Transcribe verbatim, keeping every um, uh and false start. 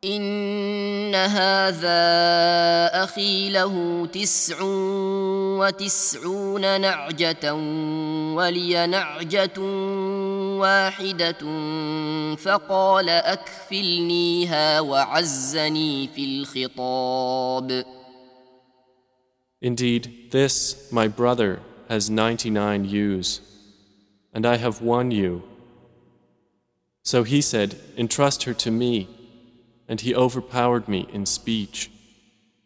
إن هذا أخي له تسع وتسعون نعجة ولي نعجة واحدة فقال أكفلنيها وعزني في الخطاب. Indeed, this, my brother, has ninety-nine ewes, and I have one ewe. So he said, entrust her to me, and he overpowered me in speech.